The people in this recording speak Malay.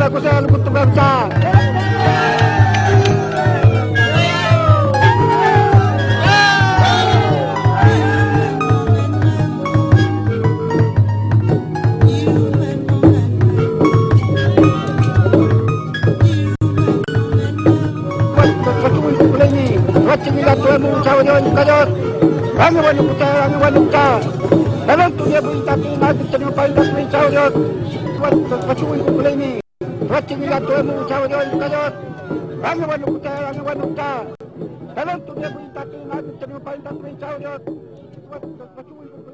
Kusel Kutu Bangsa. Dalam tu dia berita nak terima payah mencau dia. Tuan kacui kulai ni. Raci bila tu mencau dia kajot. Rangawan uta. Dalam tu dia berita nak terima payah mencau dia. Tuan kacui